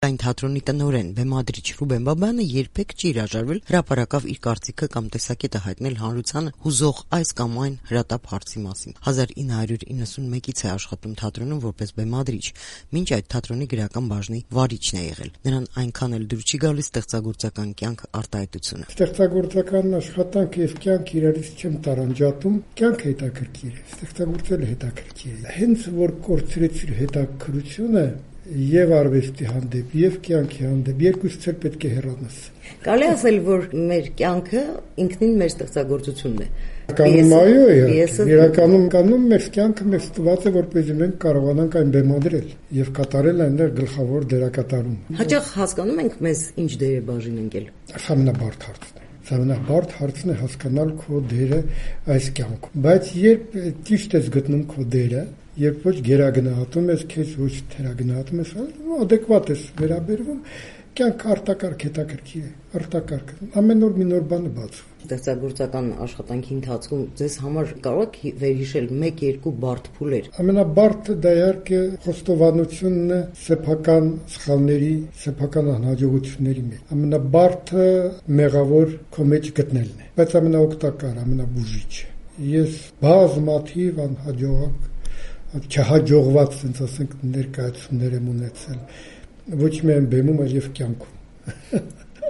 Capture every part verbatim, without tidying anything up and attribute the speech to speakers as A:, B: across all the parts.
A: Այն թատրոնի տնօրեն, բեմադրիչ Ռուբեն Բաբայանը երբեք չի հրաժարվել հրապարակավ իր կարծիքը կամ տեսակետը հայտնել հանրությանը հուզող այս կամ այն հրատապ հարցի մասին։ հազար ինը հարյուր իննսունմեկից է աշխատում թատրոնում որպես բեմադրիչ, մինչ այդ թատրոնի գրական բաժնի վարիչն է եղել։ Նրան այնքան էլ դուր չի գալիս ստեղծագործական կյանք արտահայտությունը։
B: Ստեղծագործական աշխատանք եւ կյանք իրարից չեմ տարանջատում, կյանք հետաքրքիր է, ստեղծագործել հետաքրքիր է։ Հենց որ կորցրեցիր հետաքրքրությունը եւ արվեստի հանդեպ եւ կյանքի հանդեպ երկուսից էլ պետք է հեռանաս։
A: Կարելի ասել, որ մեր կյանքը ինքնին մեր ստեղծագործությունն է։
B: Կանոն այո, իրականում կանոն մեր կյանքը մեզ տված է, որպեսզի մենք կարողանանք այն բեմադրել եւ կատարել այնտեղ գլխավոր դերակատարում։
A: Հաճախ հասկանում ենք մեզ ինչ դեր է բաժին ընկել։
B: Ամենաբարդ հարցն է։ Ամենաբարդ հարցն է հասկանալ քո դերը այս կյանքում։ Բայց երբ ճիշտ ես գտնում քո դերը, երբ ոչ գերագնահատում ես քեզ, ոչ թերագնահատում ես, adekvat ես վերաբերվում, կյանք արտակարգ հետաքրքիր է, արտակարգ։ Ամեն օր մի նոր բան է բացվում։
A: Ստեղծագործական աշխատանքի ընթացքում ձեզ համար կարող եք վերհիշել մեկ-երկու բարդ փուլեր։
B: Ամենաբարդը դա իհարկե խոստովանությունն է սեփական սխալների, սեփական անհաջողությունների մեջ։ Ամենաբարդը մեղավոր քո մեջ գտնելն է, բայց ամենաօգտակար, ամենաբուժիչը։ Ես բազմաթիվ անհաջող չհաջողված, ասենք ասենք ներկայացումներ եմ ունեցել, ոչ միայն բեմում, այլև կյանքում։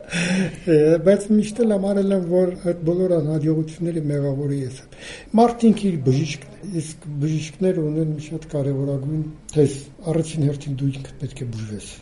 B: Բայց միշտ էլ ամառել եմ, որ այդ բոլոր անհաջողությունների մեղավորը ես եմ։ Մարդին իր բժիշկն է, իսկ բժիշկները ունեն մի շատ կարևորագույն թեզ, առաջին հերթին դու ինքդ պետք է բուժվես։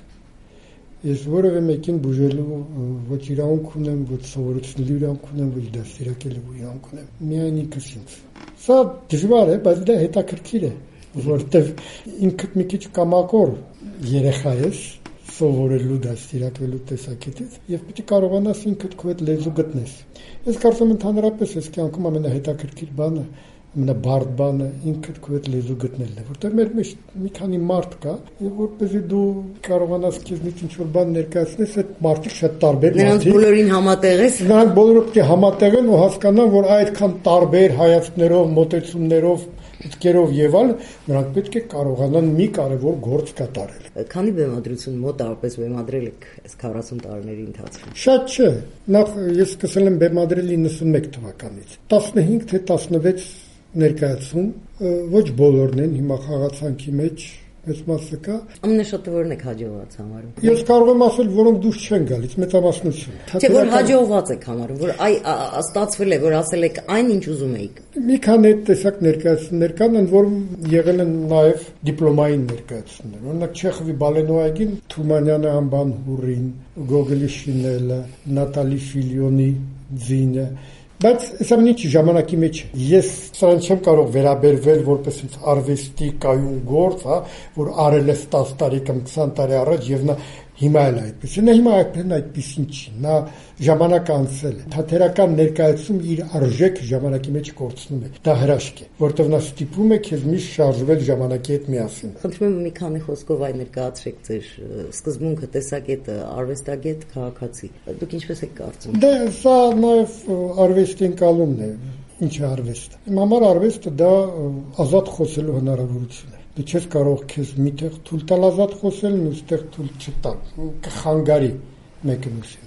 B: Ես որևէ մեկին բուժելու ոչ իրավունք ունեմ, ոչ սովորությունների իրավունք ունեմ, ոչ դաստիարակելու իրավունք ունեմ։ Միայն ինքս ինձ։ Սա դժվար է, բայց դա հետաքրքիր է, որտեղ ինքդ մի քիչ կամակոր երեխա ես, սովորելու դաստիարակվելու տեսակետից եւ պետք է կարողանաս ինքդ քո հետ լեզու գտնես։ Ես կարծում եմ ընդհանրապես այս կյանքում ամենահետաքրքիր բանը, ամենաբարդ բանը ինքդ քո հետ լեզու գտնելն է, որտեղ մեր մեջ մի քանի մարդ կա, եւ որպեսզի դու կարողանաս քեզնից ինչ-որ բան ներկայացնես, այդ մարդիկ շատ տարբեր մարդիկ։
A: Նրանց բոլորին համատեղես։
B: Նրանք բոլորը պետք է համատեղեն ու հասկանան, որ այդքան տարբեր հայացքներով, մոտեցումներով Իդկերով եւ այլ նրանք պետք է կարողանան մի կարևոր գործ կատարել։
A: Քանի բեմադրություն մոտավորապես բեմադրել եք այս քառասուն տարիների ընթացքում։
B: Շատ չէ։ Նախ ես սկսել եմ բեմադրել իննսունմեկ թվականից։ տասնհինգ թե տասնվեց ներկայացում, ոչ բոլորն են հիմա խաղացանքի մեջ մեծ մասը կա։
A: Ամենաշատը որն եք հաջողված համարում։
B: Ես կարող եմ ասել, որոնք դուրս չեն գալիս, մեծամասնություն։
A: Չէ, որ հաջողված եք համարում, որ այ ստացվել է, որ ասել եք այն ինչ ուզում էիք։
B: Մի քանի տեսակ ներկայացումներ կան, ընդ որում եղել են նաև դիպլոմային ներկայացումներ։ Օրինակ Չեխովի Բալենոյագին Թումանյանը անբան հուրին, Գոգոլի Շինելը, Նատալի Ֆիլյոնի ձինը։ Բայց այս ամենի ժամանակի մեջ ես սրան չեմ կարող վերաբերվել որպես արվեստի կայուն գործ, հա, որ արել ես տասը տարի կամ քսան տարի առաջ եւ նա հիմա էլ այդպես է։ Նա հիմա այդպես այդպեսին չի։ Նա ժամանակ անցել է։ Թատերական ներկայացում իր արժեք ժամանակի մեջ կորցնում է։ Դա հրաշք է, որտեղ նա ստիպում է քեզ միշտ շարժվել ժամանակի հետ միասին։
A: Խնդրում եմ մի քանի խոսքով այն ներկայացրեք ձեր սկզբունքը, տեսակետը, արվեստագետ, քաղաքացի։ Դուք ինչպես եք կարծում։
B: Դե սա նաև արվեստի ընկալումն է։ Ինչ է արվեստը։ Իմ համար արվեստը դա ազատ խոսելու հնարավորություն է։ Դու չես կարող քեզ միտեղ թույլ տալ ազատ խոսել, մյուստեղ թույլ չտալ։ Կխանգարի մեկը մյուսին։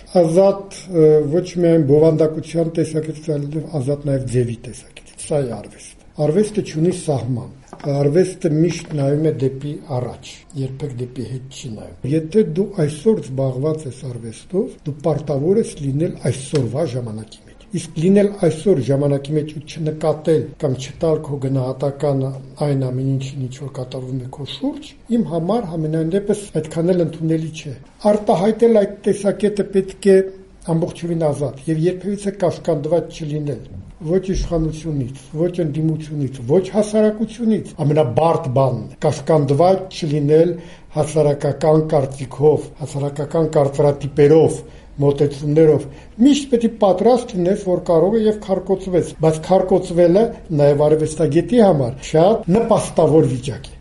B: Ազատ ոչ միայն բովանդակության տեսակետից, այլև ազատ նաև ձևի տեսակետից։ Սա է արվեստը։ Արվեստը չունի սահման։ Արվեստը միշտ նայում է դեպի առաջ, երբեք դեպի հետ չի նայում։ Եթե դու այսօր զբաղված ես արվեստով, դու պարտավոր ես լինել այսօրվա ժամանակի մեջ։ Իսկ լինել այսօր ժամանակի մեջ ու չնկատել կամ չտալ քո գնահատական այն ամեն ինչին, ինչ որ կատարվում է քո շուրջ, իմ համար ամենայն դեպս այդքան էլ ընդունելի չէ։ Արտահայտել այդ տեսակետը պետք է ամբողջովին ազատ եւ երբևիցե կասկանդված չլինել ոչ իշխանությունից, ոչ ընդդիմությունից, ոչ հասարակությունից։ Ամենաբարդ բանն է կասկանդված չլինել հասարակական կարծիքով, հասարակական կարծրատիպերով, մոտեցումներով։ Միշտ պետք է պատրաստ լինես, որ կարող է եւ քարկոծվես, բայց քարկոծվելը նաեւ արվեստագետի համար շատ նպաստավոր վիճակ է։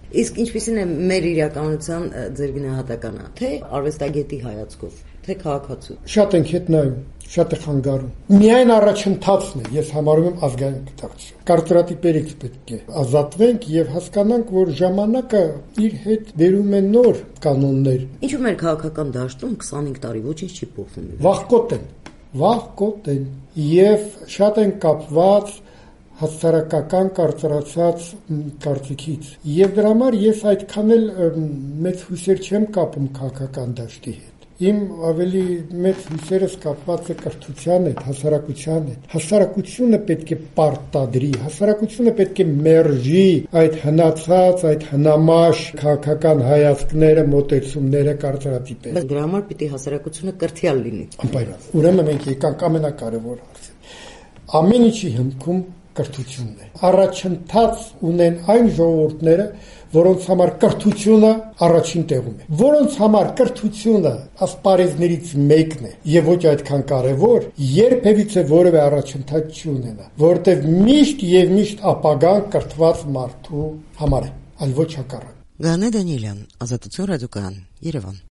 A: Իսկ ինչպիսին է մեր իրականության ձեր գնահատականը, թե արվեստագետի հայացքով, թե քաղաքացու։
B: Շատ ենք հետ նայում, շատ է խանգարում։ Միայն առաջընթացն է, ես համարում եմ ազգային գիտակցություն։ Կարծրատիպերից պետք է ազատվենք եւ հասկանանք, որ ժամանակը իր հետ բերում է նոր կանոններ։
A: Ինչու մեր քաղաքական դաշտում քսանհինգ տարի ոչինչ չի փոխվում։
B: Վաղկոտ են, վաղկոտ են եւ շատ են կապված հասարակական կարծրացած կարծիքից։ Եվ դրա համար ես այդքան էլ մեծ հույսեր չեմ կապում քաղաքական դաշտի հետ։ Իմ ավելի մեծ հույսերս կապված է կրթության հետ, հասարակության հետ։ Հասարակությունը պետք է պարտադրի, հասարակությունը պետք է մերժի այդ հնացած, այդ հնամաշ քաղաքական հայացքները, մոտեցումները, կարծրատիպերը։
A: Բայց դրա համար պիտի հասարակությունը կրթյալ լինի։
B: Անպայման։ Ուրեմն մենք եկանք ամենակարևոր հարցը։ Ամեն ինչի հիմքում կրթությունն է։ Առաջընթաց ունեն այն ժողովուրդները, որոնց համար կրթությունը առաջին տեղում է, որոնց համար կրթությունը ասպարեզներից մեկն է եւ ոչ այդքան կարեւոր, երբևիցե որևէ առաջընթաց չունենա, որովհետեւ միշտ եւ միշտ ապագան կրթված մարդու համար է, այլ ոչ հակառակ։
A: Գանե Դանիելյան, Ազատություն ռադիոկայան, Երևան։